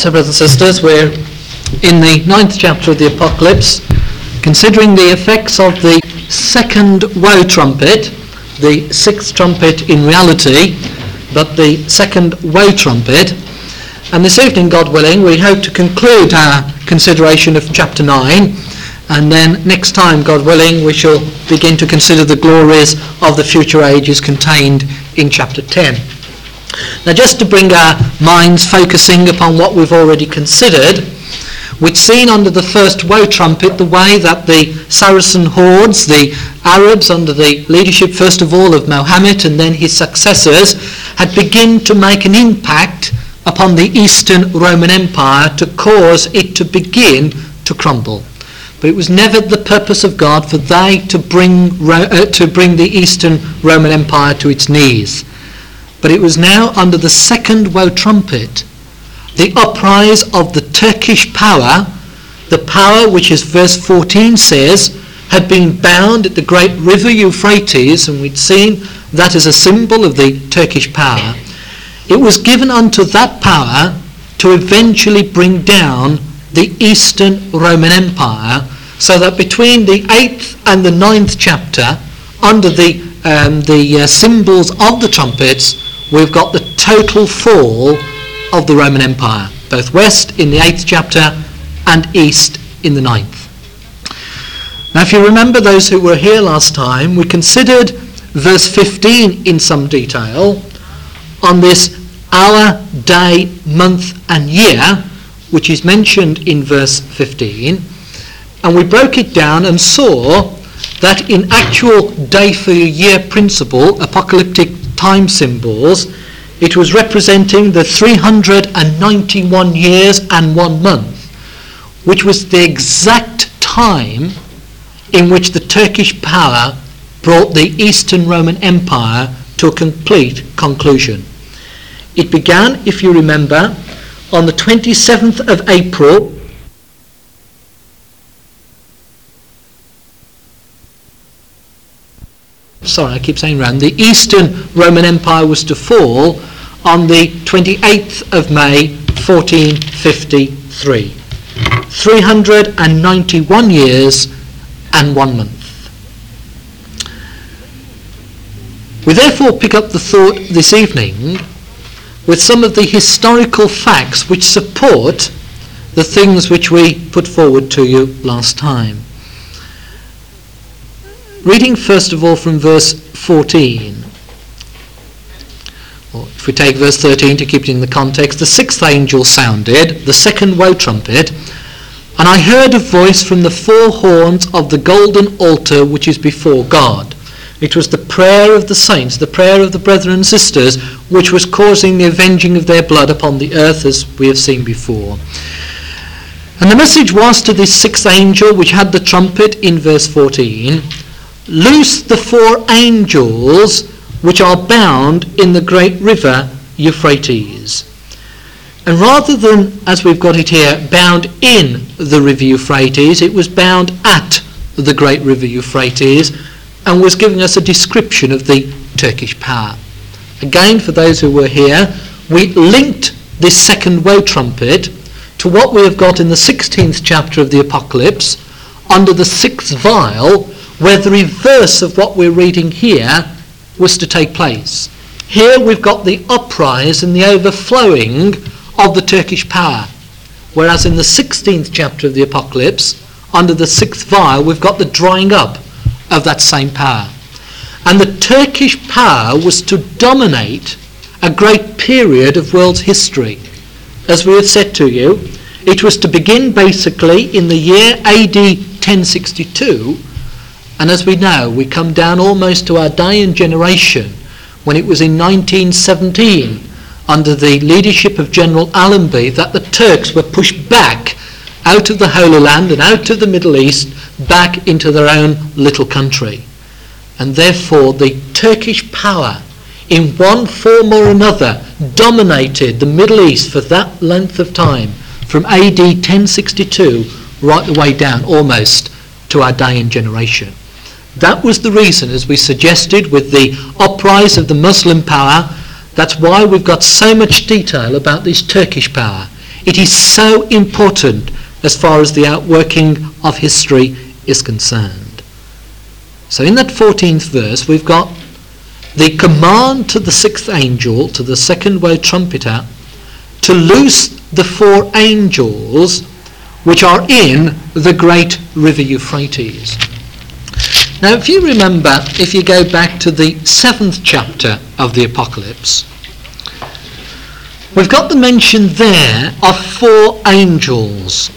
So, brothers and sisters, we're in the 9th chapter of the Apocalypse, considering the effects of the second woe trumpet, the 6th trumpet in reality, but the second woe trumpet. And this evening, God willing, we hope to conclude our consideration of chapter 9, and then next time, God willing, we shall begin to consider the glories of the future ages contained in chapter 10. Now, just to bring our minds focusing upon what we've already considered, we'd seen under the first woe trumpet the way that the Saracen hordes, the Arabs under the leadership first of all of Mohammed and then his successors, had begun to make an impact upon the Eastern Roman Empire to cause it to begin to crumble. But it was never the purpose of God for they to bring the Eastern Roman Empire to its knees. But it was now under the second woe trumpet, the uprise of the Turkish power, the power which, as verse 14 says, had been bound at the great river Euphrates, and we'd seen that as a symbol of the Turkish power. It was given unto that power to eventually bring down the Eastern Roman Empire, so that between the 8th and the 9th chapter, under the symbols of the trumpets, we've got the total fall of the Roman Empire, both west in the 8th chapter and east in the 9th. Now, if you remember, those who were here last time, we considered verse 15 in some detail on this hour, day, month and year, which is mentioned in verse 15, and we broke it down and saw that in actual day for year principle, apocalyptic time symbols, it was representing the 391 years and 1 month, which was the exact time in which the Turkish power brought the Eastern Roman Empire to a complete conclusion. It began, if you remember, on the 27th of April, the Eastern Roman Empire was to fall on the 28th of May 1453. 391 years and 1 month. We therefore pick up the thought this evening with some of the historical facts which support the things which we put forward to you last time. Reading first of all from verse 14, or if we take verse 13 to keep it in the context, the 6th angel sounded, the second woe trumpet, and I heard a voice from the 4 horns of the golden altar which is before God. It was the prayer of the saints, the prayer of the brethren and sisters, which was causing the avenging of their blood upon the earth, as we have seen before. And the message was to this 6th angel which had the trumpet in verse 14, loose the 4 angels which are bound in the great river Euphrates. And rather than, as we've got it here, bound in the river Euphrates, it was bound at the great river Euphrates and was giving us a description of the Turkish power. Again, for those who were here, we linked this second woe trumpet to what we have got in the 16th chapter of the Apocalypse under the 6th vial, where the reverse of what we're reading here was to take place. Here we've got the uprise and the overflowing of the Turkish power, whereas in the 16th chapter of the Apocalypse, under the 6th vial, we've got the drying up of that same power. And the Turkish power was to dominate a great period of world's history. As we have said to you, it was to begin basically in the year AD 1062, and as we know, we come down almost to our day and generation when it was in 1917, under the leadership of General Allenby, that the Turks were pushed back out of the Holy Land and out of the Middle East, back into their own little country. And therefore the Turkish power, in one form or another, dominated the Middle East for that length of time, from AD 1062 right the way down almost to our day and generation. That was the reason, as we suggested, with the uprise of the Muslim power. That's why we've got so much detail about this Turkish power. It is so important as far as the outworking of history is concerned. So in that 14th verse, we've got the command to the sixth angel, to the second woe trumpeter, to loose the four angels which are in the great river Euphrates. Now, if you remember, if you go back to the 7th chapter of the Apocalypse, we've got the mention there of four angels.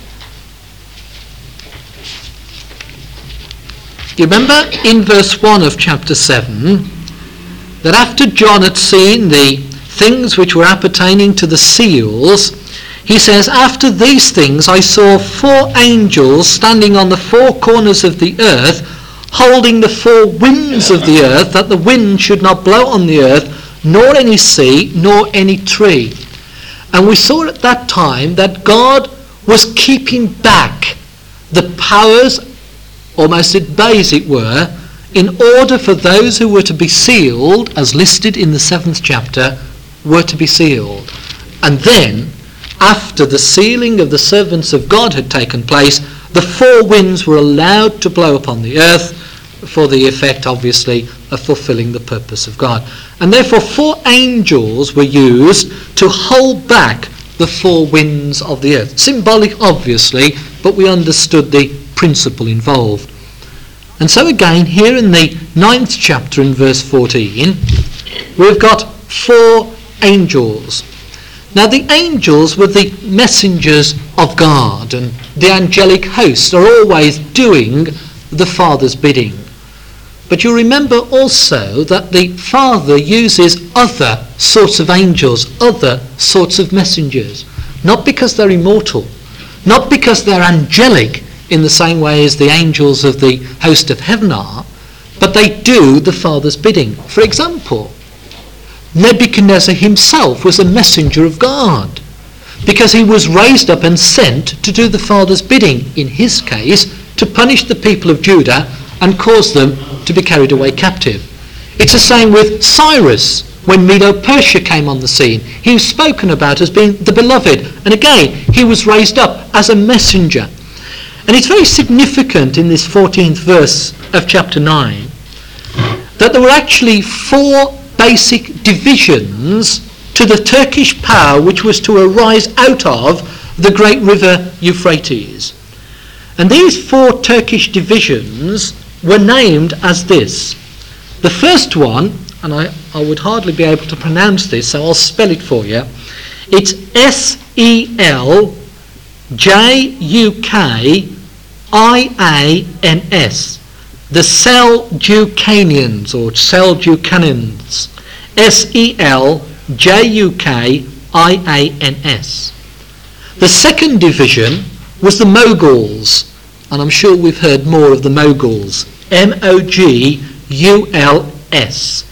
You remember in verse 1 of chapter 7 that after John had seen the things which were appertaining to the seals, he says, after these things I saw four angels standing on the four corners of the earth, holding the four winds of the earth, that the wind should not blow on the earth, nor any sea, nor any tree. And we saw at that time that God was keeping back the powers, almost at bay as it were, in order for those who were to be sealed, as listed in the 7th chapter, were to be sealed. And then, after the sealing of the servants of God had taken place, the four winds were allowed to blow upon the earth for the effect, obviously, of fulfilling the purpose of God. And therefore, four angels were used to hold back the four winds of the earth. Symbolic, obviously, but we understood the principle involved. And so again, here in the 9th chapter in verse 14, we've got four angels. Now the angels were the messengers of God, and the angelic hosts are always doing the Father's bidding. But you remember also that the Father uses other sorts of angels, other sorts of messengers, not because they're immortal, not because they're angelic in the same way as the angels of the host of heaven are, but they do the Father's bidding. For example, Nebuchadnezzar himself was a messenger of God because he was raised up and sent to do the Father's bidding, in his case, to punish the people of Judah and cause them to be carried away captive. It's the same with Cyrus. When Medo-Persia came on the scene, he was spoken about as being the beloved, and again he was raised up as a messenger. And it's very significant in this 14th verse of chapter 9 that there were actually four basic divisions to the Turkish power which was to arise out of the great river Euphrates. And these four Turkish divisions were named as this. The first one, and I would hardly be able to pronounce this, so I'll spell it for you. It's Seljukanians, the Seljukanians or Seljukanans. Seljukanians. The second division was the Moguls, and I'm sure we've heard more of the Moguls. Moguls.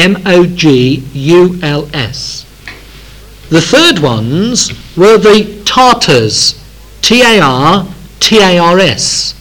Moguls. The third ones were the Tartars. Tartars. Tartars.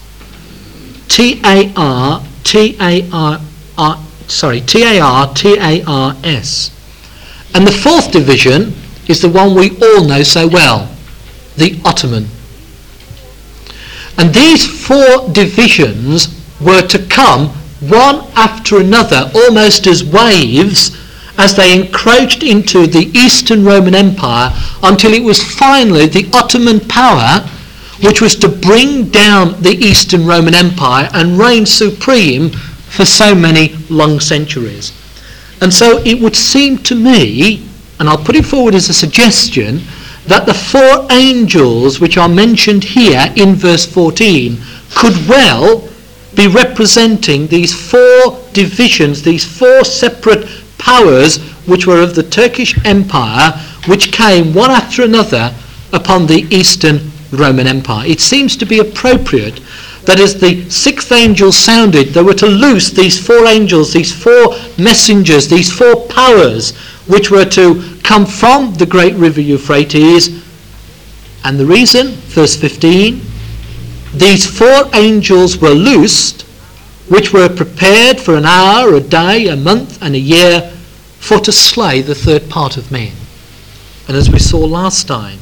And the fourth division is the one we all know so well, the Ottoman. And these four divisions were to come one after another, almost as waves, as they encroached into the Eastern Roman Empire, until it was finally the Ottoman power which was to bring down the Eastern Roman Empire and reign supreme for so many long centuries. And so it would seem to me, and I'll put it forward as a suggestion, that the four angels which are mentioned here in verse 14 could well be representing these four divisions, these four separate powers which were of the Turkish Empire, which came one after another upon the Eastern Roman Empire. It seems to be appropriate that as the sixth angel sounded, they were to loose these four angels, these four messengers, these four powers which were to come from the great river Euphrates. And the reason, verse 15, these four angels were loosed, which were prepared for an hour, a day, a month, and a year, for to slay the third part of men. And as we saw last time,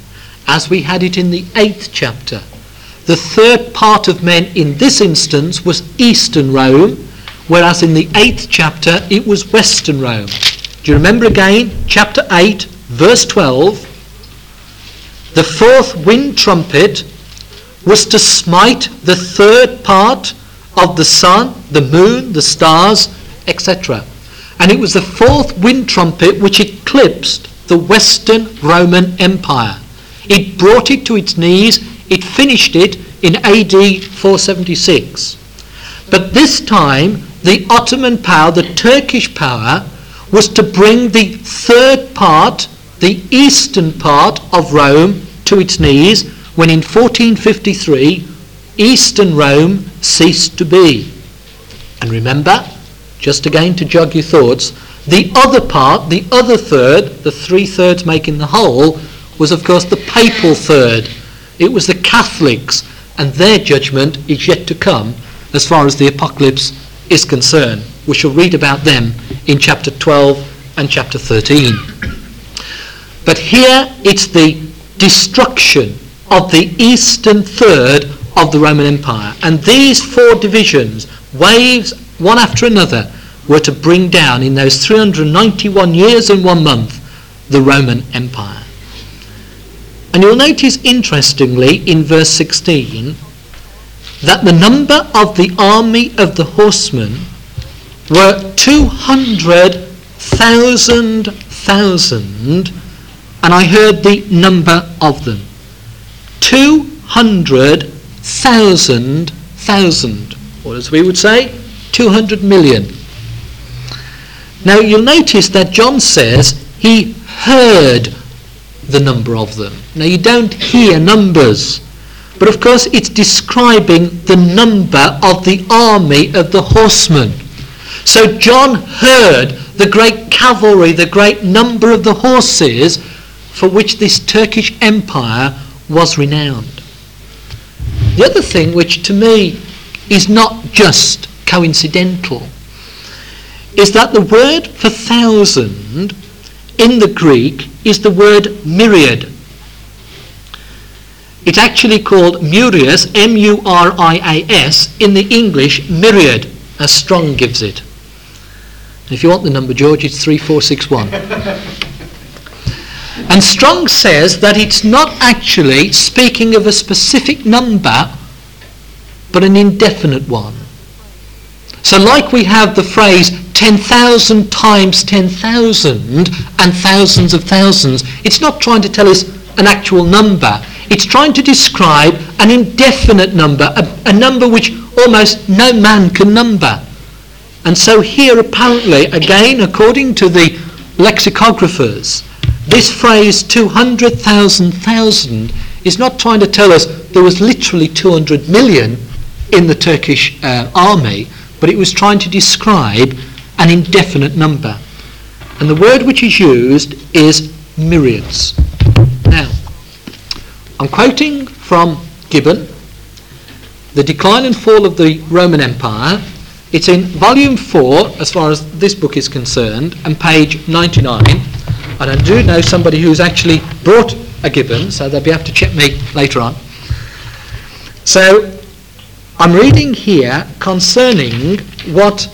as we had it in the 8th chapter. The third part of men in this instance was Eastern Rome, whereas in the 8th chapter it was Western Rome. Do you remember again, chapter 8, verse 12? The fourth wind trumpet was to smite the third part of the sun, the moon, the stars, etc. And it was the fourth wind trumpet which eclipsed the Western Roman Empire. It brought it to its knees. It finished it in AD 476. But this time, the Ottoman power, the Turkish power, was to bring the third part, the eastern part of Rome, to its knees, when in 1453, Eastern Rome ceased to be. And remember, just again to jog your thoughts, the other part, the other third, the 3/3 making the whole, was of course the papal third. It was the Catholics, and their judgment is yet to come as far as the Apocalypse is concerned. We shall read about them in chapter 12 and chapter 13. But here it's the destruction of the eastern third of the Roman Empire. And these four divisions, waves one after another, were to bring down in those 391 years and 1 month the Roman Empire. And you'll notice interestingly in verse 16 that the number of the army of the horsemen were 200,000, and I heard the number of them. 200,000, or as we would say, 200 million. Now you'll notice that John says he heard the number of them. Now you don't hear numbers, but of course it's describing the number of the army of the horsemen. So John heard the great cavalry, the great number of the horses for which this Turkish Empire was renowned. The other thing which to me is not just coincidental is that the word for thousand in the Greek is the word myriad. It's actually called murias, M-U-R-I-A-S, in the English myriad, as Strong gives it. If you want the number, George, it's 3461. And Strong says that it's not actually speaking of a specific number, but an indefinite one. So like we have the phrase 10,000 times 10,000 and thousands of thousands, it's not trying to tell us an actual number. It's trying to describe an indefinite number, a number which almost no man can number. And so here apparently, again, according to the lexicographers, this phrase 200,000 is not trying to tell us there was literally 200 million in the Turkish army, but it was trying to describe an indefinite number. And the word which is used is myriads. Now, I'm quoting from Gibbon, The Decline and Fall of the Roman Empire. It's in volume 4, as far as this book is concerned, and page 99. And I do know somebody who's actually brought a Gibbon, so they'll be able to check me later on. So, I'm reading here concerning what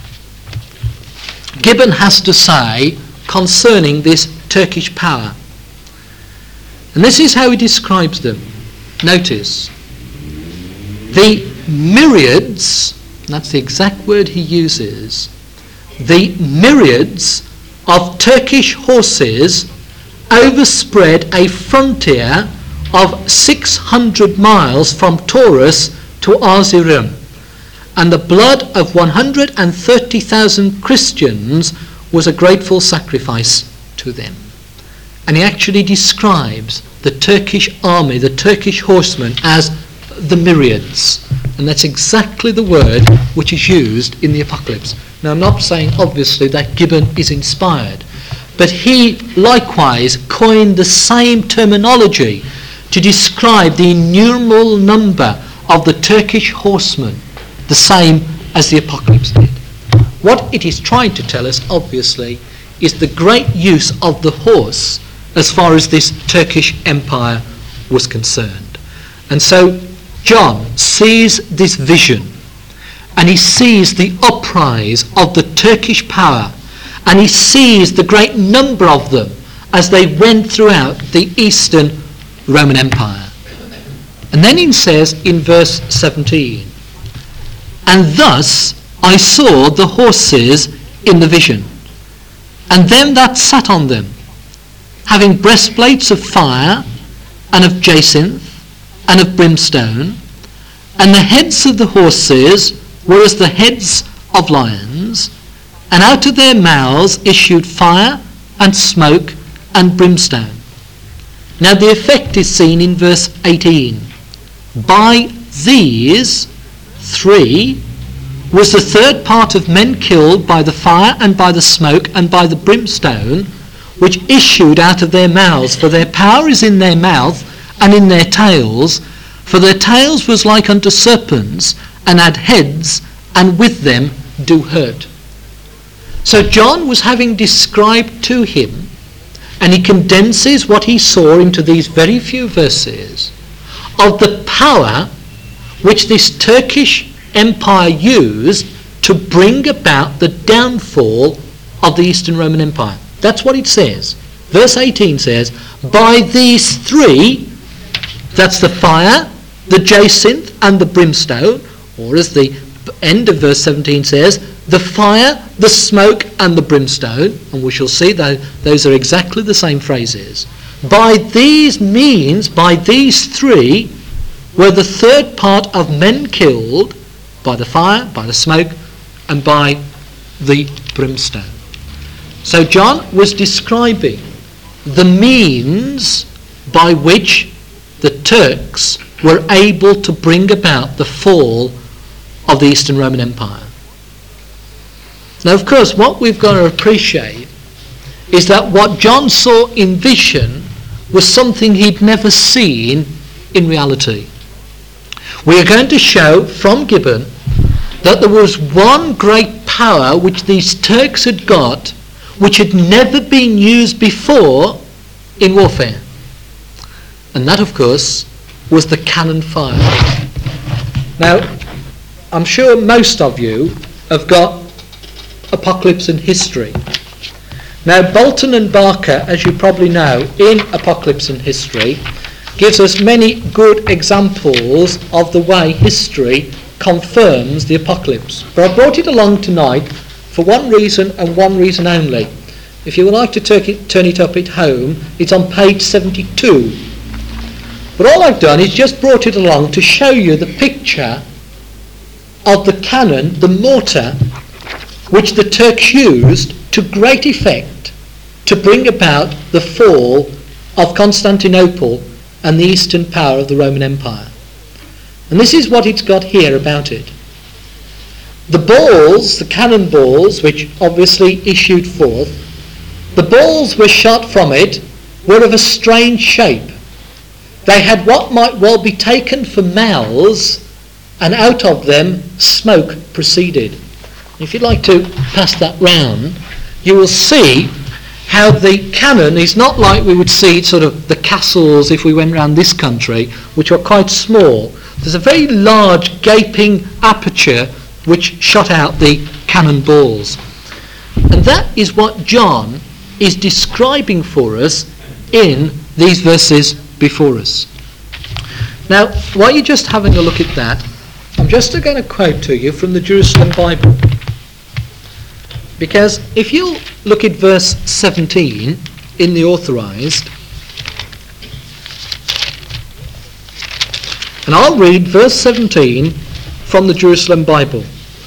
Gibbon has to say concerning this Turkish power. And this is how he describes them. Notice, the myriads, that's the exact word he uses, the myriads of Turkish horses overspread a frontier of 600 miles from Taurus to Erzurum, and the blood of 130,000 Christians was a grateful sacrifice to them. And he actually describes the Turkish army, the Turkish horsemen, as the myriads. And that's exactly the word which is used in the Apocalypse. Now, I'm not saying, obviously, that Gibbon is inspired, but he likewise coined the same terminology to describe the innumerable number of the Turkish horsemen, the same as the Apocalypse did. What it is trying to tell us, obviously, is the great use of the horse as far as this Turkish Empire was concerned. And so John sees this vision, and he sees the uprise of the Turkish power, and he sees the great number of them as they went throughout the Eastern Roman Empire. And then he says in verse 17, "And thus I saw the horses in the vision, and them that sat on them, having breastplates of fire, and of jacinth, and of brimstone, and the heads of the horses were as the heads of lions, and out of their mouths issued fire, and smoke, and brimstone." Now the effect is seen in verse 18. "By these three was the third part of men killed by the fire, and by the smoke, and by the brimstone, which issued out of their mouths. For their power is in their mouth, and in their tails. For their tails was like unto serpents, and had heads, and with them do hurt." So John was having described to him, and he condenses what he saw into these very few verses, of the power which this Turkish Empire used to bring about the downfall of the Eastern Roman Empire. That's what it says. Verse 18 says, "By these three," that's the fire, the jacinth, and the brimstone, or as the end of verse 17 says, the fire, the smoke, and the brimstone, and we shall see that those are exactly the same phrases. "By these means, by these three, were the third part of men killed by the fire, by the smoke, and by the brimstone." So John was describing the means by which the Turks were able to bring about the fall of the Eastern Roman Empire. Now, of course, what we've got to appreciate is that what John saw in vision was something he'd never seen in reality. We are going to show from Gibbon that there was one great power which these Turks had got, which had never been used before in warfare. And that, of course, was the cannon fire. Now, I'm sure most of you have got Apocalypse and History. Now, Bolton and Barker, as you probably know, in Apocalypse and History, gives us many good examples of the way history confirms the apocalypse. But I brought it along tonight for one reason and one reason only. If you would like to turn it up at home, it's on page 72. But all I've done is just brought it along to show you the picture of the cannon, the mortar, which the Turks used to great effect to bring about the fall of Constantinople and the eastern power of the Roman Empire. And this is what it's got here about it. The balls, the cannon balls, which obviously issued forth, the balls were shot from it were of a strange shape. They had what might well be taken for mouths, and out of them smoke proceeded. If you'd like to pass that round, you will see how the cannon is not like we would see sort of the castles if we went around this country, which are quite small. There's a very large gaping aperture which shot out the cannon balls. And that is what John is describing for us in these verses before us. Now, while you're just having a look at that, I'm just going to quote to you from the Jerusalem Bible. Because if you look at verse 17 in the Authorized, and I'll read verse 17 from the Jerusalem Bible.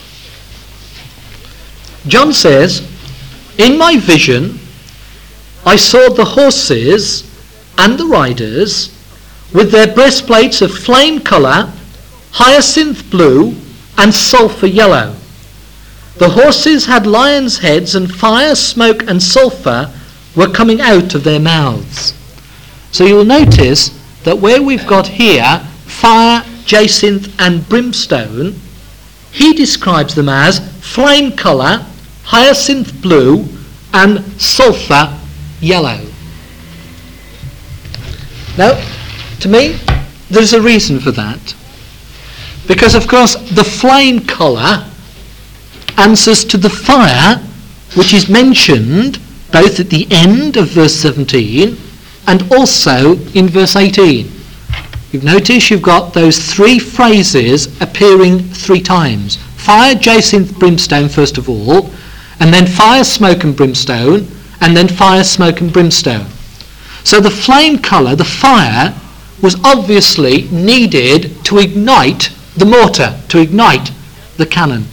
John says, "In my vision I saw the horses and the riders with their breastplates of flame colour, hyacinth blue, and sulphur yellow. The horses had lions' heads, and fire, smoke, and sulphur were coming out of their mouths." So you'll notice that where we've got here fire, jacinth, and brimstone, he describes them as flame colour, hyacinth blue, and sulphur yellow. Now, To me, there's a reason for that. Because, of course, the flame colour answers to the fire, which is mentioned both at the end of verse 17 and also in verse 18. You've noticed you've got those three phrases appearing three times. Fire, jacinth, brimstone first of all, and then fire, smoke and brimstone, and then fire, smoke and brimstone. So the flame colour, the fire, was obviously needed to ignite the mortar, to ignite the cannon.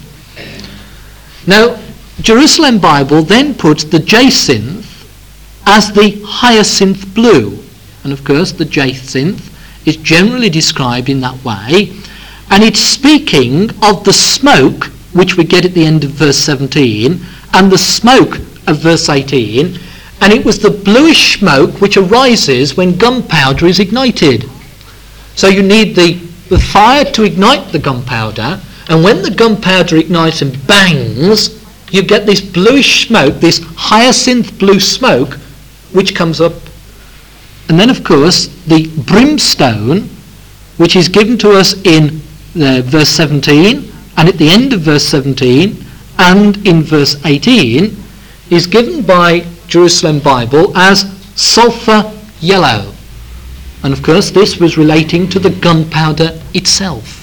Now, Jerusalem Bible then puts the jacinth as the hyacinth blue. And of course the jacinth is generally described in that way, and it's speaking of the smoke which we get at the end of verse 17 and the smoke of verse 18, and it was the bluish smoke which arises when gunpowder is ignited. So you need the fire to ignite the gunpowder, and when the gunpowder ignites and bangs, you get this bluish smoke, this hyacinth blue smoke, which comes up. And then, of course, the brimstone, which is given to us in verse 17, and at the end of verse 17, and in verse 18, is given by Jerusalem Bible as sulphur yellow. And, of course, this was relating to the gunpowder itself.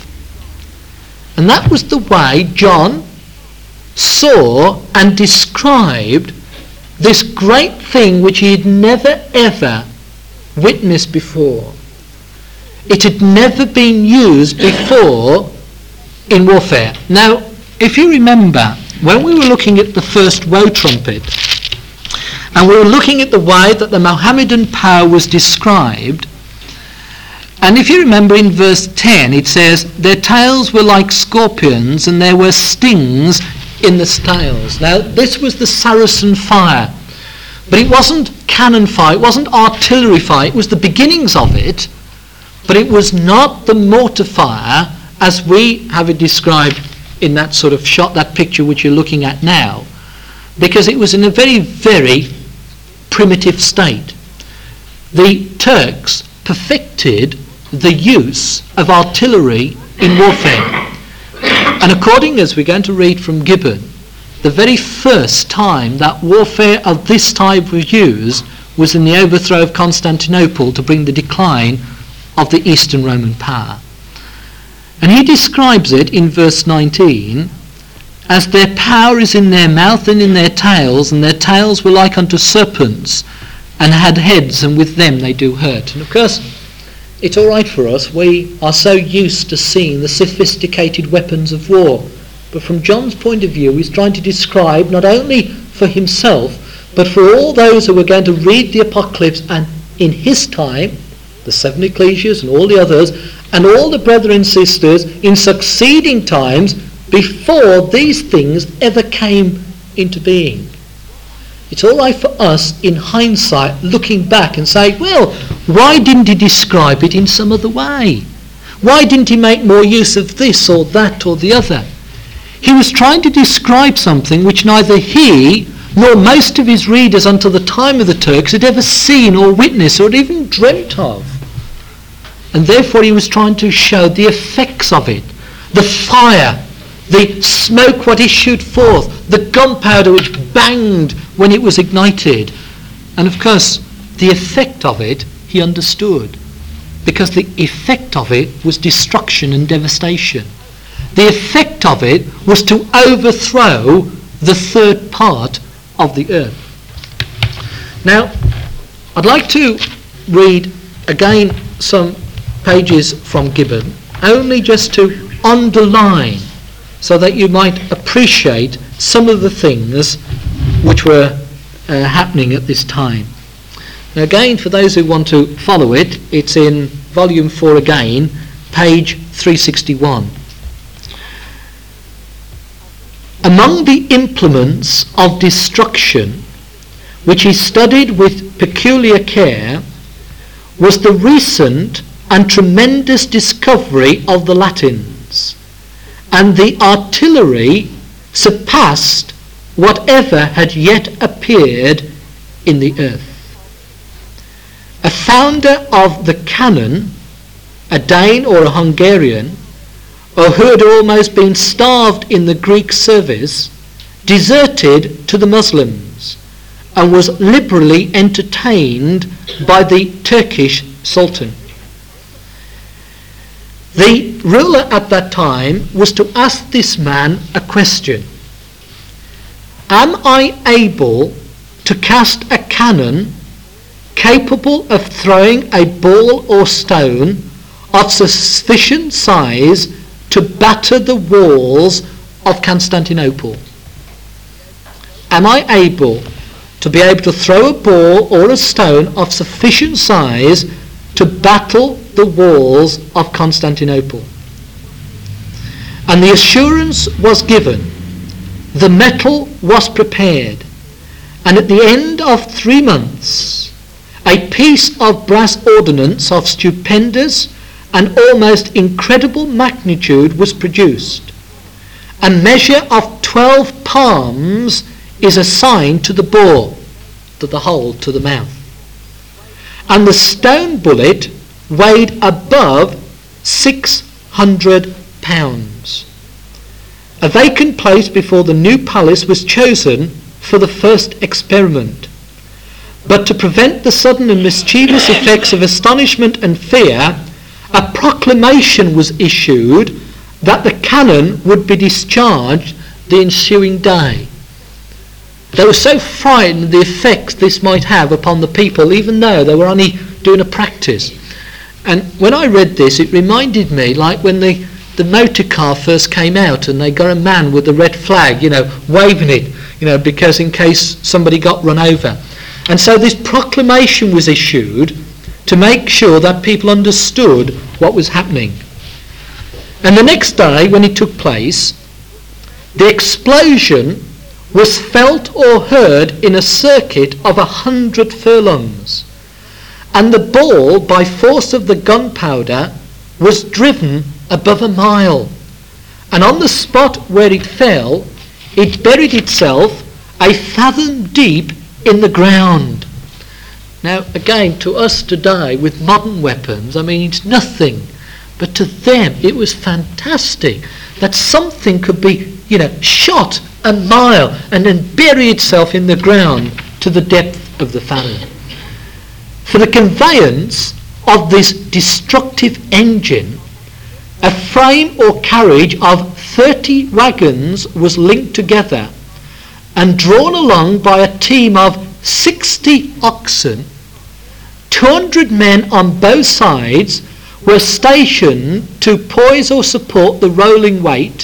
And that was the way John saw and described this great thing which he had never ever witnessed before. It had never been used before in warfare. Now, if you remember, when we were looking at the first woe trumpet, and we were looking at the way that the Mohammedan power was described, and if you remember in verse 10 it says, their tails were like scorpions and there were stings in the tails. Now, this was the Saracen fire. But it wasn't cannon fire, it wasn't artillery fire, it was the beginnings of it, but it was not the mortar fire as we have it described in that sort of shot, that picture which you're looking at now, because it was in a very, very primitive state. The Turks perfected the use of artillery in warfare. And according as we're going to read from Gibbon, the very first time that warfare of this type was used was in the overthrow of Constantinople to bring the decline of the Eastern Roman power. And he describes it in verse 19 as their power is in their mouth and in their tails, and their tails were like unto serpents, and had heads, and with them they do hurt. And of course, it's all right for us. We are so used to seeing the sophisticated weapons of war. But from John's point of view, he's trying to describe not only for himself, but for all those who are going to read the Apocalypse and in his time, the seven ecclesias and all the others, and all the brethren and sisters in succeeding times before these things ever came into being. It's all right for us in hindsight looking back and say, well, why didn't he describe it in some other way? Why didn't he make more use of this or that or the other? He was trying to describe something which neither he nor most of his readers until the time of the Turks had ever seen or witnessed or even dreamt of. And therefore he was trying to show the effects of it, the fire, the smoke what issued forth, the gunpowder which banged when it was ignited. And of course, the effect of it he understood, because the effect of it was destruction and devastation. The effect of it was to overthrow the third part of the earth. Now, I'd like to read again some pages from Gibbon, only just to underline so that you might appreciate some of the things which were happening at this time. Now again, for those who want to follow it, it's in volume 4 again, page 361. Among the implements of destruction which he studied with peculiar care was the recent and tremendous discovery of the Latins, and the artillery surpassed whatever had yet appeared in the earth. A founder of the cannon a Dane or a Hungarian, or who had almost been starved in the Greek service, deserted to the Muslims and was liberally entertained by the Turkish Sultan. The ruler at that time was to ask this man a question: am I able to cast a cannon capable of throwing a ball or stone of sufficient size to batter the walls of Constantinople? Am I able to throw a ball or a stone of sufficient size to battle the walls of Constantinople? And the assurance was given. The metal was prepared, and at the end of 3 months, a piece of brass ordnance of stupendous and almost incredible magnitude was produced. A measure of 12 palms is assigned to the bore, to the hole, to the mouth. And the stone bullet weighed above 600 pounds. A vacant place before the new palace was chosen for the first experiment. But to prevent the sudden and mischievous effects of astonishment and fear, a proclamation was issued that the cannon would be discharged the ensuing day. They were so frightened of the effects this might have upon the people, even though they were only doing a practice. And when I read this, it reminded me like when the motor car first came out and they got a man with the red flag, waving it, because in case somebody got run over. And so this proclamation was issued to make sure that people understood what was happening. And the next day, when it took place, the explosion was felt or heard in a circuit of 100 furlongs, and the ball, by force of the gunpowder, was driven above 1 mile, and on the spot where it fell, it buried itself 1 fathom deep in the ground. Now again, to us today with modern weapons, it's nothing, but to them it was fantastic that something could be shot 1 mile and then bury itself in the ground to the depth of the fathom. For the conveyance of this destructive engine, a frame or carriage of 30 wagons was linked together and drawn along by a team of 60 oxen. 200 men on both sides were stationed to poise or support the rolling weight.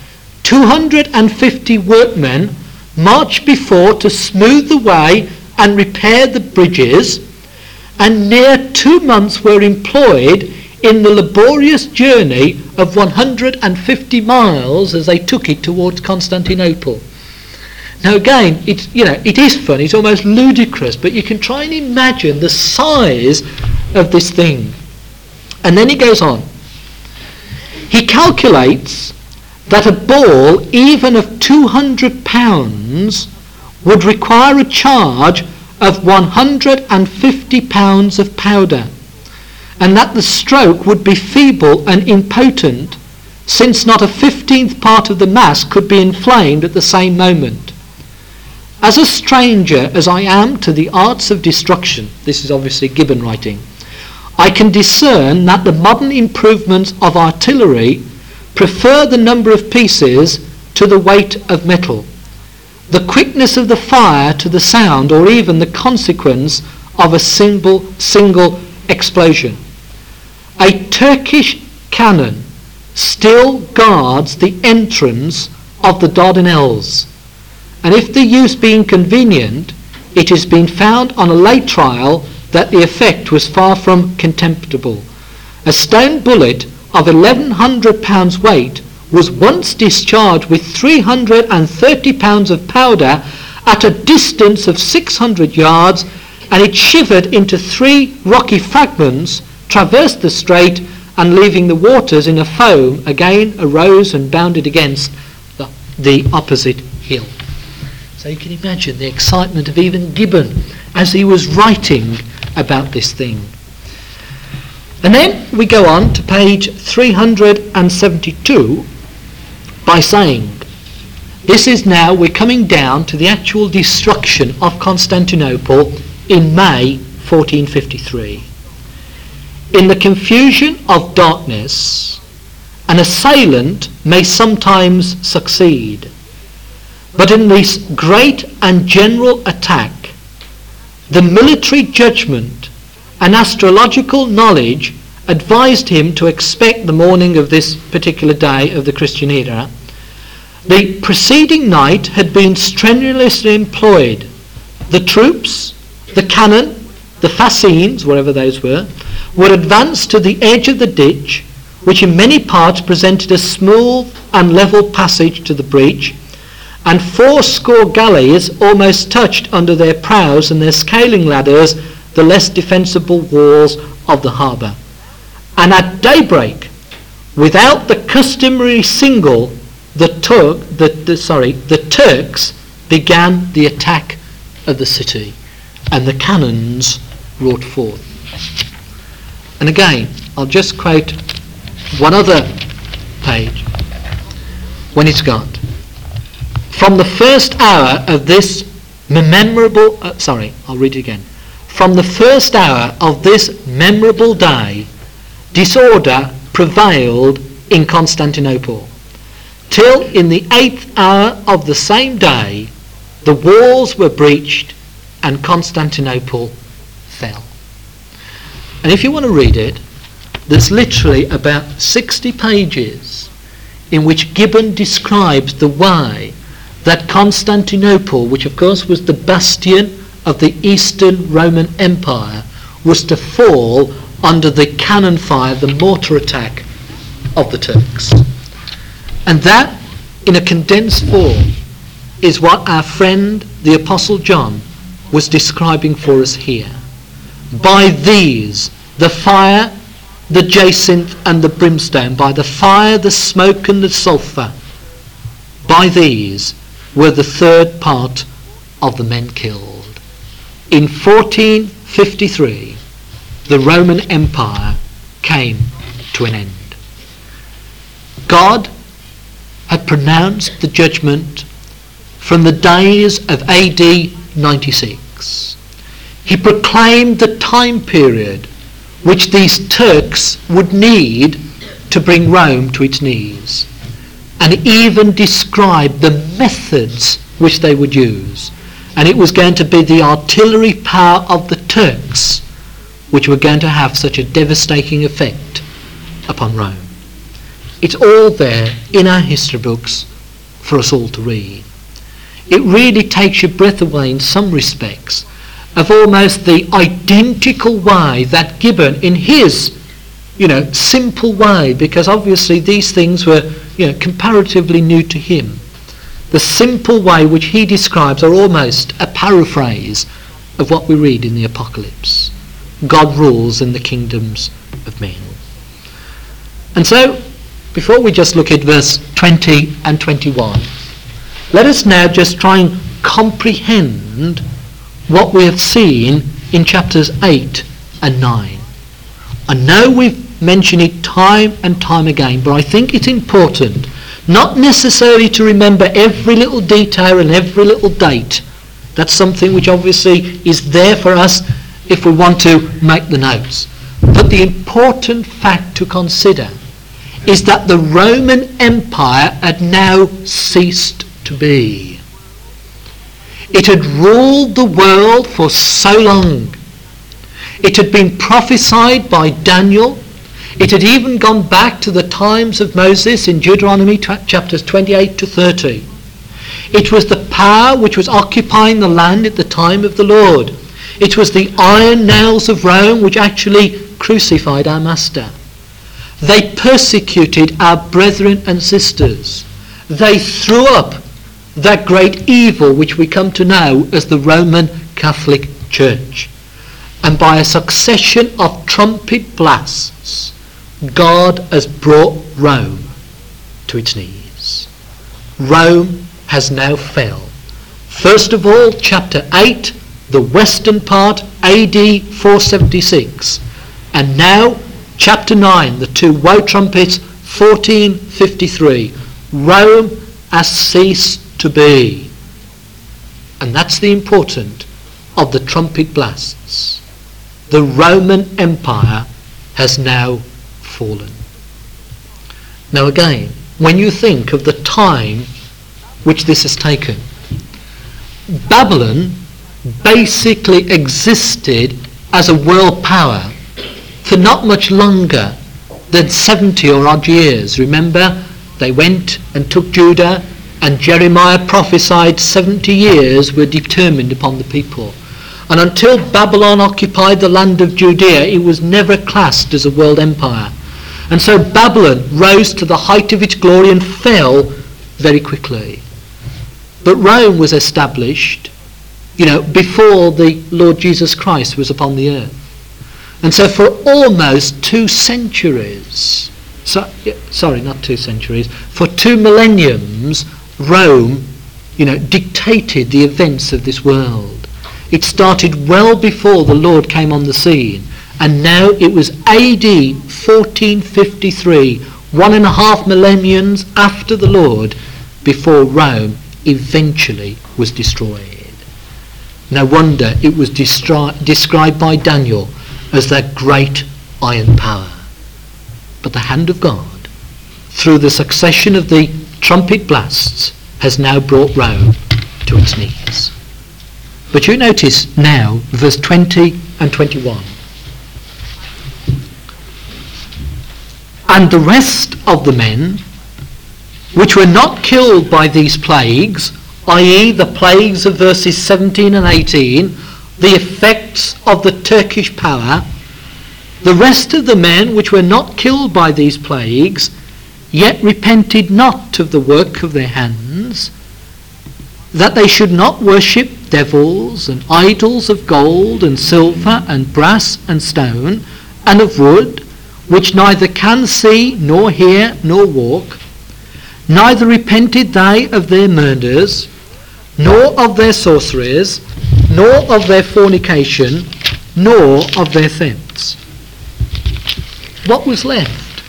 250 workmen marched before to smooth the way and repair the bridges, and near 2 months were employed in the laborious journey of 150 miles as they took it towards Constantinople. Now again, it is funny, it's almost ludicrous, but you can try and imagine the size of this thing. And then he goes on. He calculates that a ball even of 200 pounds would require a charge of 150 pounds of powder, and that the stroke would be feeble and impotent, since not a 15th part of the mass could be inflamed at the same moment. As a stranger as I am to the arts of destruction, this is obviously Gibbon writing, I can discern that the modern improvements of artillery prefer the number of pieces to the weight of metal, the quickness of the fire to the sound, or even the consequence of a single explosion. A Turkish cannon still guards the entrance of the Dardanelles, and if the use be inconvenient, it has been found on a late trial that the effect was far from contemptible. A stone bullet of 1,100 pounds weight was once discharged with 330 pounds of powder at a distance of 600 yards, and it shivered into 3 rocky fragments, traversed the strait, and leaving the waters in a foam, again arose and bounded against the opposite hill. So you can imagine the excitement of even Gibbon as he was writing about this thing. And then we go on to page 372 by saying, this is now, we're coming down to the actual destruction of Constantinople in May 1453. In the confusion of darkness, an assailant may sometimes succeed, but in this great and general attack, the military judgment and astrological knowledge advised him to expect the morning of this particular day of the Christian era. The preceding night had been strenuously employed. The troops, the cannon, the fascines, whatever those were advanced to the edge of the ditch, which in many parts presented a smooth and level passage to the breach, and 80 galleys almost touched under their prows and their scaling ladders the less defensible walls of the harbour. And at daybreak, without the customary signal, the Turks began the attack of the city, and the cannons roared forth. And again, I'll just quote one other page when it's got. From the first hour of this memorable, I'll read it again. From the first hour of this memorable day, disorder prevailed in Constantinople, till in the 8th hour of the same day, the walls were breached and Constantinople fell. And if you want to read it, there's literally about 60 pages in which Gibbon describes the way that Constantinople, which of course was the bastion of the Eastern Roman Empire, was to fall under the cannon fire, the mortar attack of the Turks. And that, in a condensed form, is what our friend the Apostle John was describing for us here. By these, the fire, the jacinth and the brimstone, by the fire, the smoke and the sulphur, by these were the third part of the men killed. In 1453, the Roman Empire came to an end. God had pronounced the judgment from the days of AD 96. He proclaimed the time period which these Turks would need to bring Rome to its knees, and even described the methods which they would use. And it was going to be the artillery power of the Turks which were going to have such a devastating effect upon Rome. It's all there in our history books for us all to read. It really takes your breath away in some respects of almost the identical way that Gibbon, in his, simple way, because obviously these things were, comparatively new to him. The simple way which he describes are almost a paraphrase of what we read in the Apocalypse. God rules in the kingdoms of men. And so, before we just look at verse 20 and 21, let us now just try and comprehend what we have seen in chapters 8 and 9. I know we've mentioned it time and time again, but I think it's important not necessarily to remember every little detail and every little date. That's something which obviously is there for us if we want to make the notes. But the important fact to consider is that the Roman Empire had now ceased to be. It had ruled the world for so long. It had been prophesied by Daniel. It had even gone back to the times of Moses in Deuteronomy chapters 28 to 30. It was the power which was occupying the land at the time of the Lord. It was the iron nails of Rome which actually crucified our Master. They persecuted our brethren and sisters. They threw up that great evil which we come to know as the Roman Catholic Church. And by a succession of trumpet blasts, God has brought Rome to its knees. Rome has now fell. First of all, chapter 8, the western part, AD 476. And now Chapter 9, the two woe trumpets, 1453. Rome has ceased to be. And that's the importance of the trumpet blasts. The Roman Empire has now fallen. Now again, when you think of the time which this has taken, Babylon basically existed as a world power for not much longer than 70 or odd years. Remember, they went and took Judah, and Jeremiah prophesied 70 years were determined upon the people. And until Babylon occupied the land of Judea, it was never classed as a world empire. And so Babylon rose to the height of its glory and fell very quickly. But Rome was established, before the Lord Jesus Christ was upon the earth. And so for almost 2 centuries, not 2 centuries, for 2 millenniums, Rome, dictated the events of this world. It started well before the Lord came on the scene, and now it was AD 1453, 1.5 millenniums after the Lord, before Rome eventually was destroyed. No wonder it was described by Daniel as that great iron power. But the hand of God, through the succession of the trumpet blasts, has now brought Rome to its knees. But you notice now verse 20 and 21. And the rest of the men which were not killed by these plagues, i.e. the plagues of verses 17 and 18, the effects of the Turkish power, the rest of the men which were not killed by these plagues, yet repented not of the work of their hands, that they should not worship devils and idols of gold and silver and brass and stone and of wood, which neither can see nor hear nor walk, neither repented they of their murders, nor of their sorceries, nor of their fornication, nor of their thefts. What was left?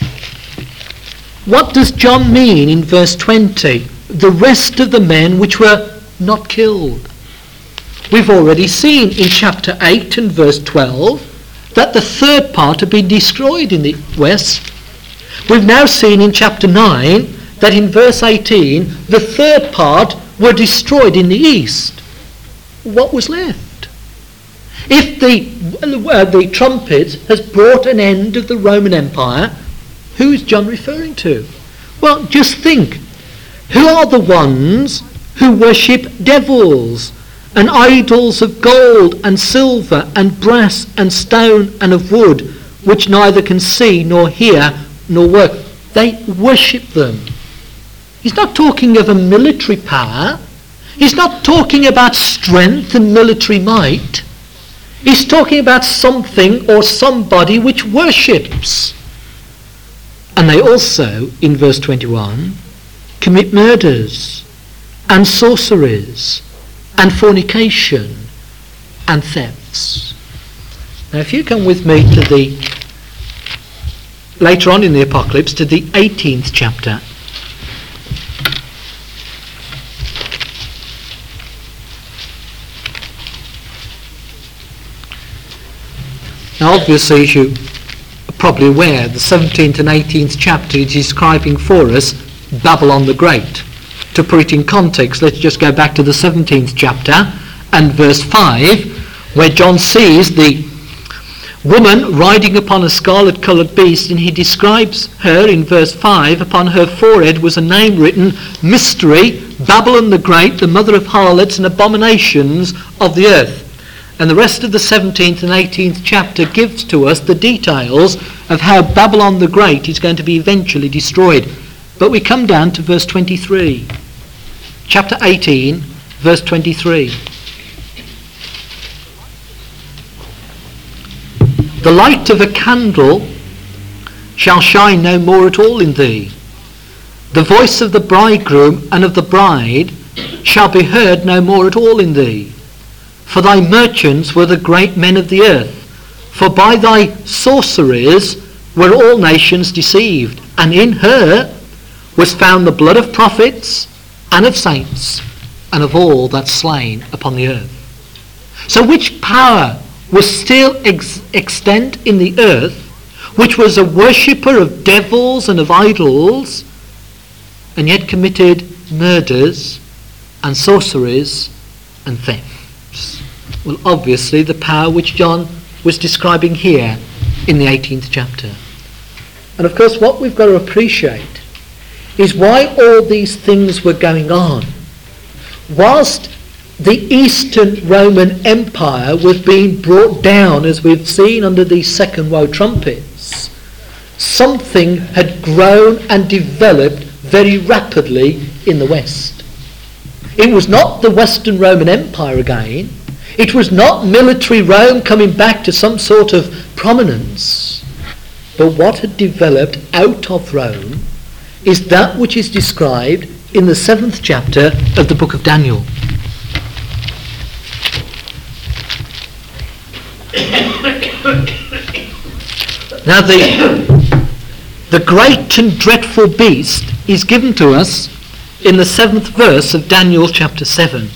What does John mean in verse 20? The rest of the men which were not killed. We've already seen in chapter 8 and verse 12 that the third part had been destroyed in the west. We've now seen in chapter 9 that in verse 18 the third part were destroyed in the east. What was left? If the trumpet has brought an end of the Roman Empire, who is John referring to? Well, just think. Who are the ones who worship devils and idols of gold and silver and brass and stone and of wood, which neither can see nor hear nor work? They worship them. He's not talking of a military power. He's not talking about strength and military might. He's talking about something or somebody which worships. And they also, in verse 21, commit murders and sorceries and fornication and thefts. Now if you come with me to later on in the Apocalypse, to the 18th chapter. Now obviously, as you are probably aware, the 17th and 18th chapter is describing for us Babylon the Great. To put it in context, let's just go back to the 17th chapter and verse 5, where John sees the woman riding upon a scarlet-coloured beast, and he describes her in verse 5. Upon her forehead was a name written, Mystery, Babylon the Great, the mother of harlots and abominations of the earth. And the rest of the 17th and 18th chapter gives to us the details of how Babylon the Great is going to be eventually destroyed. But we come down to verse 23. Chapter 18, verse 23. The light of a candle shall shine no more at all in thee. The voice of the bridegroom and of the bride shall be heard no more at all in thee. For thy merchants were the great men of the earth. For by thy sorceries were all nations deceived, and in her was found the blood of prophets and of saints and of all that's slain upon the earth. So which power was still extant in the earth, which was a worshipper of devils and of idols, and yet committed murders and sorceries and thefts? Well, obviously the power which John was describing here in the 18th chapter. And of course what we've got to appreciate is why all these things were going on. Whilst the Eastern Roman Empire was being brought down, as we've seen under the second woe trumpets, something had grown and developed very rapidly in the West. It was not the Western Roman Empire again. It was not military Rome coming back to some sort of prominence. But what had developed out of Rome is that which is described in the 7th chapter of the book of Daniel. Now the great and dreadful beast is given to us in the 7th verse of Daniel chapter 7.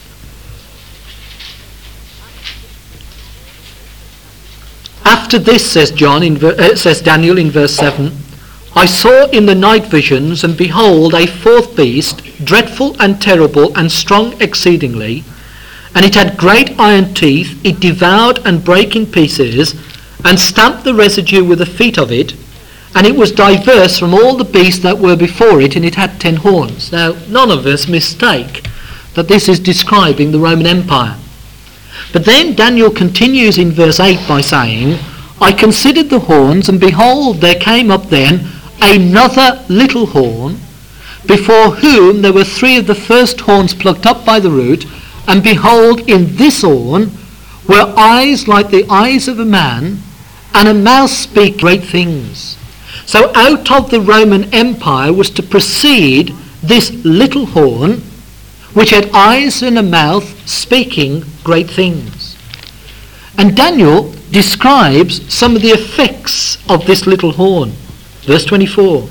After this, says Daniel in verse 7, I saw in the night visions, and behold, a fourth beast, dreadful and terrible and strong exceedingly, and it had great iron teeth. It devoured and brake in pieces, and stamped the residue with the feet of it, and it was diverse from all the beasts that were before it, and it had 10 horns. Now, none of us mistake that this is describing the Roman Empire. But then Daniel continues in verse 8 by saying, I considered the horns, and behold, there came up then another little horn, before whom there were 3 of the first horns plucked up by the root, and behold, in this horn were eyes like the eyes of a man, and a mouth speak great things. So out of the Roman Empire was to proceed this little horn, which had eyes and a mouth speaking great things. And Daniel describes some of the effects of this little horn. Verse 24.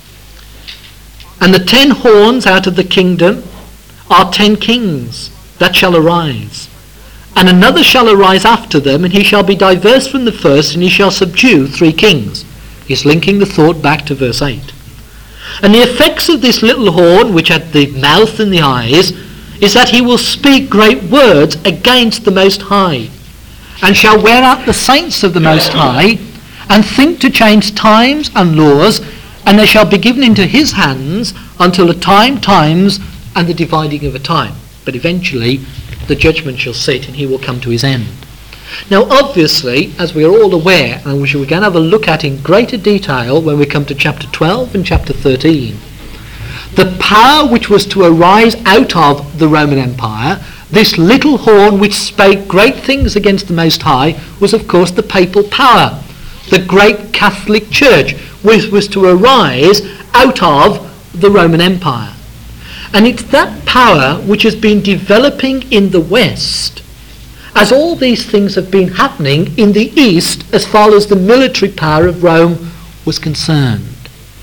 And the 10 horns out of the kingdom are 10 kings that shall arise. And another shall arise after them, and he shall be diverse from the first, and he shall subdue 3 kings. He's linking the thought back to verse 8. And the effects of this little horn, which had the mouth and the eyes, is that he will speak great words against the Most High, and shall wear out the saints of the Most High, and think to change times and laws, and they shall be given into his hands until the times, and the dividing of a time. But eventually the judgment shall sit, and he will come to his end. Now obviously, as we are all aware, and which we're going to have a look at in greater detail when we come to chapter 12 and chapter 13, the power which was to arise out of the Roman Empire, this little horn which spake great things against the Most High, was of course the papal power, the great Catholic Church, which was to arise out of the Roman Empire. And it's that power which has been developing in the West, as all these things have been happening in the East as far as the military power of Rome was concerned.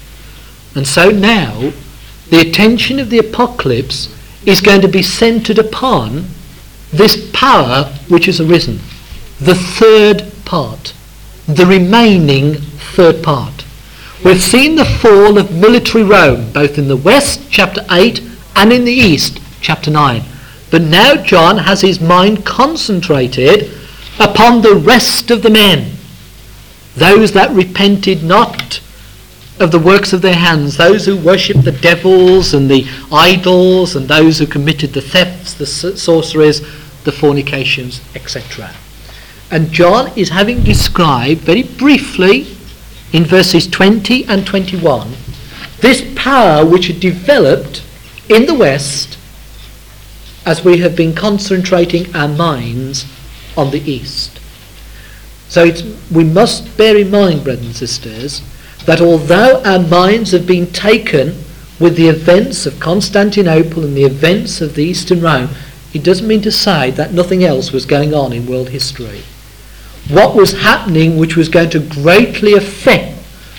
And so now the attention of the apocalypse is going to be centered upon this power which has arisen, the third part, the remaining third part. We've seen the fall of military Rome, both in the West, chapter 8, and in the East, chapter 9. But now John has his mind concentrated upon the rest of the men, those that repented not of the works of their hands, those who worshipped the devils and the idols, and those who committed the thefts, the sorceries, the fornications, etc. And John is having described very briefly in verses 20 and 21 this power which had developed in the West as we have been concentrating our minds on the East. So we must bear in mind, brothers and sisters, that although our minds have been taken with the events of Constantinople and the events of the Eastern Rome, it doesn't mean to say that nothing else was going on in world history. What was happening which was going to greatly affect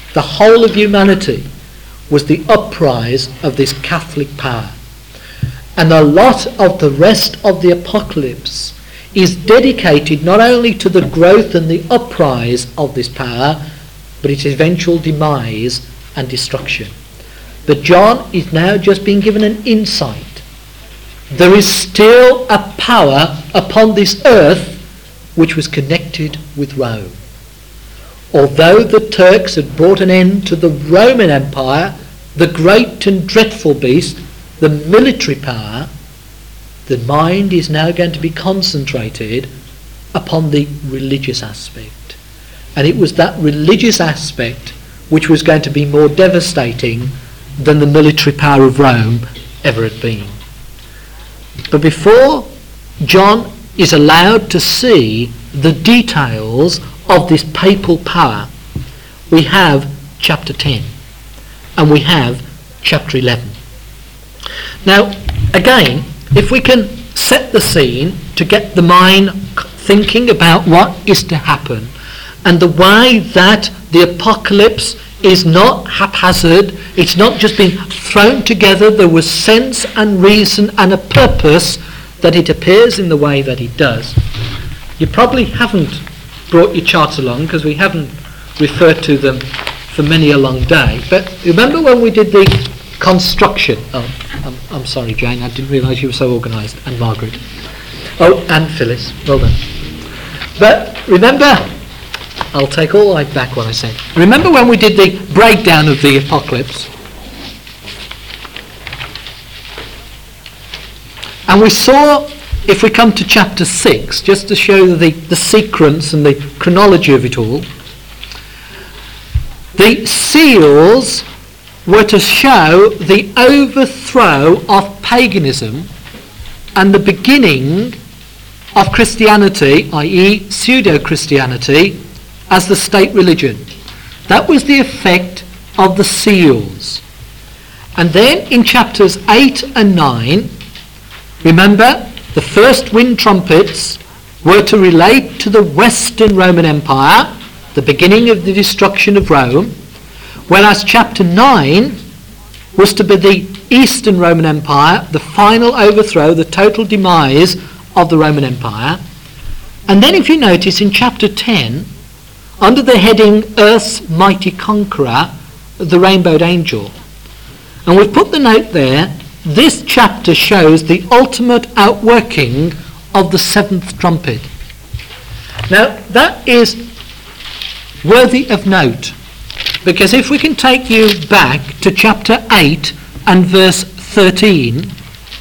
the whole of humanity was the uprise of this Catholic power. And a lot of the rest of the apocalypse is dedicated not only to the growth and the uprise of this power, but its eventual demise and destruction. But John is now just being given an insight. There is still a power upon this earth which was connected with Rome. Although the Turks had brought an end to the Roman Empire, the great and dreadful beast, the military power, the mind is now going to be concentrated upon the religious aspect. And it was that religious aspect which was going to be more devastating than the military power of Rome ever had been. But before John is allowed to see the details of this papal power, we have chapter 10 and we have chapter 11. Now, again, if we can set the scene to get the mind thinking about what is to happen, and the way that the apocalypse is not haphazard, it's not just been thrown together, there was sense and reason and a purpose that it appears in the way that it does. You probably haven't brought your charts along because we haven't referred to them for many a long day, but remember when we did the construction? I'm sorry, Jane, I didn't realise you were so organised, and Margaret. Oh, and Phyllis, well done. But remember, I'll take all right back what I said. Remember when we did the breakdown of the apocalypse? And we saw, if we come to chapter 6, just to show the sequence and the chronology of it all, the seals were to show the overthrow of paganism and the beginning of Christianity, i.e. pseudo-Christianity, as the state religion. That was the effect of the seals. And then in chapters 8 and 9, remember, the first wind trumpets were to relate to the Western Roman Empire, the beginning of the destruction of Rome, whereas chapter 9 was to be the Eastern Roman Empire, the final overthrow, the total demise of the Roman Empire. And then if you notice in chapter 10, under the heading Earth's Mighty Conqueror, the Rainbowed Angel. And we've put the note there, this chapter shows the ultimate outworking of the seventh trumpet. Now that is worthy of note, because if we can take you back to chapter 8 and verse 13,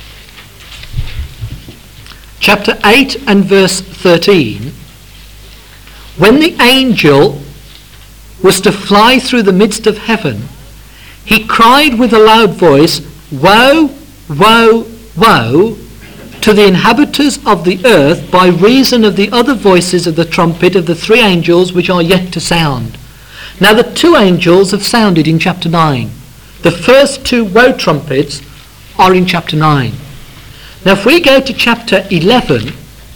chapter 8 and verse 13, when the angel was to fly through the midst of heaven, he cried with a loud voice, "Woe, woe, woe to the inhabitants of the earth by reason of the other voices of the trumpet of the three angels which are yet to sound." Now the two angels have sounded in chapter 9. The first two woe trumpets are in chapter 9. Now if we go to chapter 11,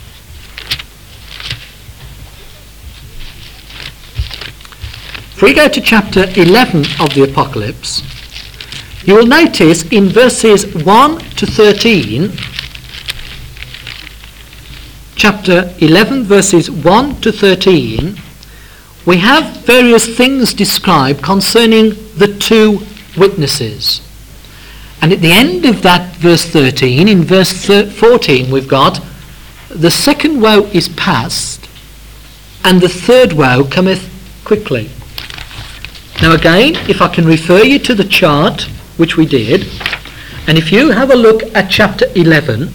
of the Apocalypse, you will notice in verses 1 to 13, chapter 11 verses 1 to 13, we have various things described concerning the two witnesses. And at the end of that verse 13, in verse 14, we've got, "The second woe is past, and the third woe cometh quickly." Now again, if I can refer you to the chart, which we did, and if you have a look at chapter 11,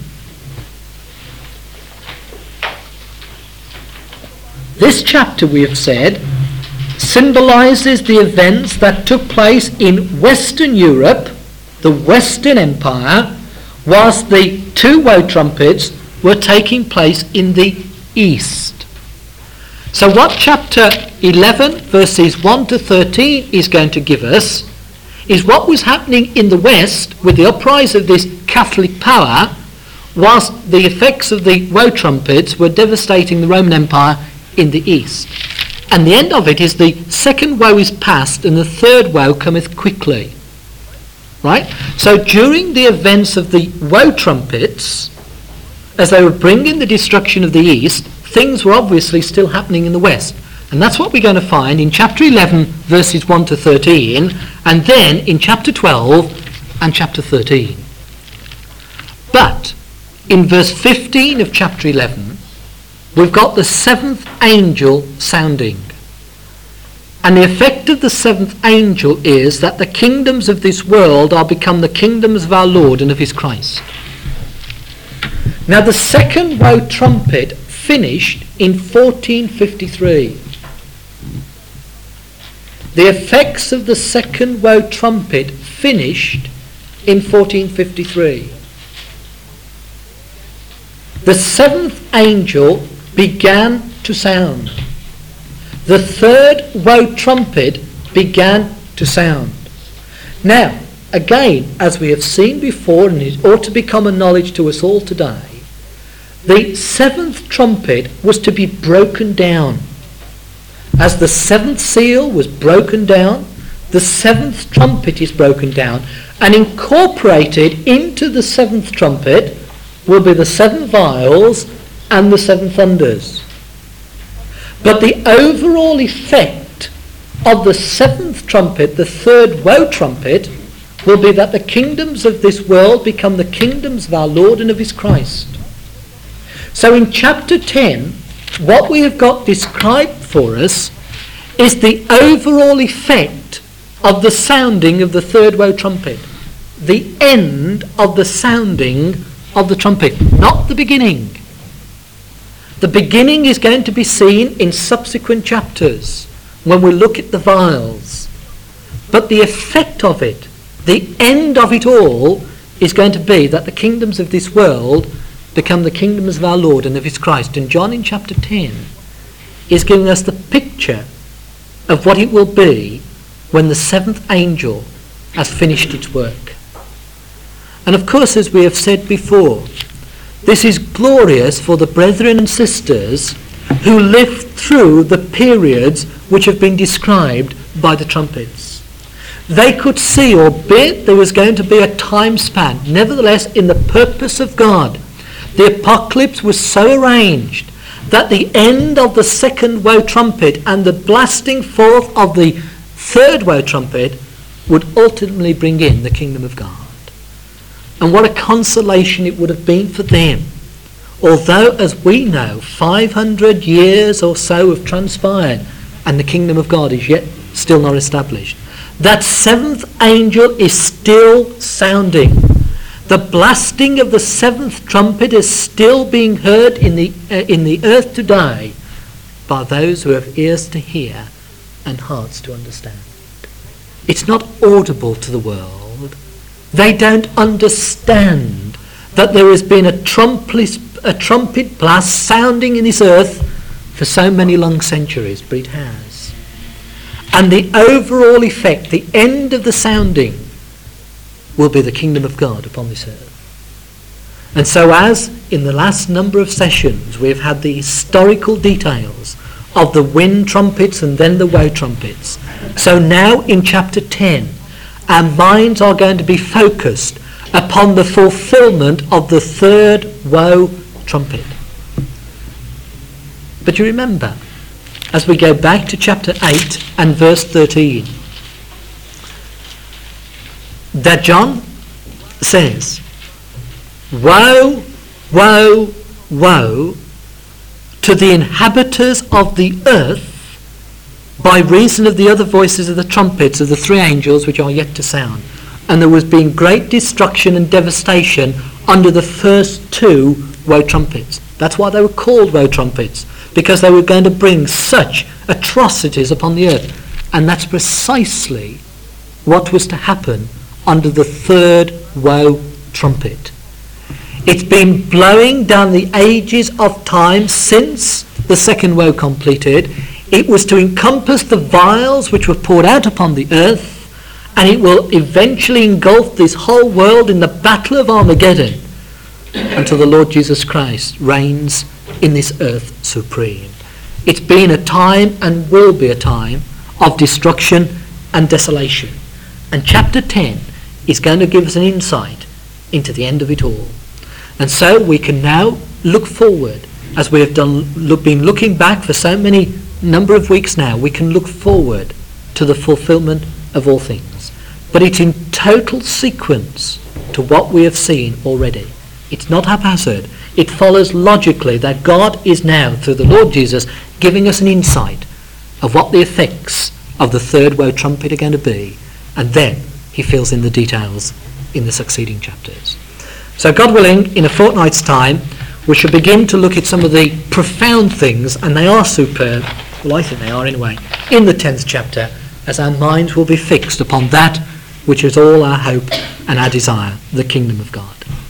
this chapter, we have said, symbolises the events that took place in Western Europe, the Western Empire, whilst the two woe trumpets were taking place in the East. So what chapter 11 verses 1 to 13 is going to give us is what was happening in the West with the uprise of this Catholic power, whilst the effects of the woe trumpets were devastating the Roman Empire in the East. And the end of it is the second woe is past and the third woe cometh quickly. Right? So during the events of the woe trumpets, as they were bringing the destruction of the east, things were obviously still happening in the west. And that's what we're going to find in chapter 11, verses 1 to 13, and then in chapter 12 and chapter 13. But in verse 15 of chapter 11, we've got the seventh angel sounding. And the effect of the seventh angel is that the kingdoms of this world are become the kingdoms of our Lord and of his Christ. Now the second woe trumpet finished in 1453. The effects of the second woe trumpet finished in 1453. The seventh angel began to sound. The third woe trumpet began to sound. Now, again, as we have seen before, and it ought to become a knowledge to us all today, the seventh trumpet was to be broken down. As the seventh seal was broken down, the seventh trumpet is broken down, and incorporated into the seventh trumpet will be the seven vials and the seven thunders. But the overall effect of the seventh trumpet, the third woe trumpet, will be that the kingdoms of this world become the kingdoms of our Lord and of his Christ. So in chapter 10, what we have got described for us is the overall effect of the sounding of the third woe trumpet. The end of the sounding of the trumpet, not the beginning. The beginning is going to be seen in subsequent chapters when we look at the vials. But the effect of it, the end of it all, is going to be that the kingdoms of this world become the kingdoms of our Lord and of his Christ. And John in chapter 10 is giving us the picture of what it will be when the seventh angel has finished its work. And of course, as we have said before, this is glorious for the brethren and sisters who lived through the periods which have been described by the trumpets. They could see, albeit there was going to be a time span, nevertheless in the purpose of God, the apocalypse was so arranged that the end of the second woe trumpet and the blasting forth of the third woe trumpet would ultimately bring in the kingdom of God. And what a consolation it would have been for them. Although, as we know, 500 years or so have transpired and the kingdom of God is yet still not established. That seventh angel is still sounding. The blasting of the seventh trumpet is still being heard in the earth today by those who have ears to hear and hearts to understand. It's not audible to the world. They don't understand that there has been a trumpet blast sounding in this earth for so many long centuries, but it has. And the overall effect, the end of the sounding, will be the kingdom of God upon this earth. And so, as in the last number of sessions we've had the historical details of the wind trumpets and then the woe trumpets, so now in chapter 10 our minds are going to be focused upon the fulfillment of the third woe trumpet. But you remember, as we go back to chapter 8 and verse 13, that John says, "Woe, woe, woe to the inhabitants of the earth by reason of the other voices of the trumpets of the three angels which are yet to sound." And there was being great destruction and devastation under the first two woe trumpets. That's why they were called woe trumpets, because they were going to bring such atrocities upon the earth. And that's precisely what was to happen under the third woe trumpet. It's been blowing down the ages of time since the second woe completed. It was to encompass the vials which were poured out upon the earth, and it will eventually engulf this whole world in the battle of Armageddon until the Lord Jesus Christ reigns in this earth supreme. It's been a time and will be a time of destruction and desolation. And chapter 10 is going to give us an insight into the end of it all. And so we can now look forward, as we have been looking back for so many number of weeks now. We can look forward to the fulfillment of all things. But it's in total sequence to what we have seen already. It's not haphazard. It follows logically that God is now, through the Lord Jesus, giving us an insight of what the effects of the third woe trumpet are going to be, and then he fills in the details in the succeeding chapters. So God willing, in a fortnight's time, we shall begin to look at some of the profound things, and they are superb, well I think they are anyway, in the 10th chapter, as our minds will be fixed upon that which is all our hope and our desire, the kingdom of God.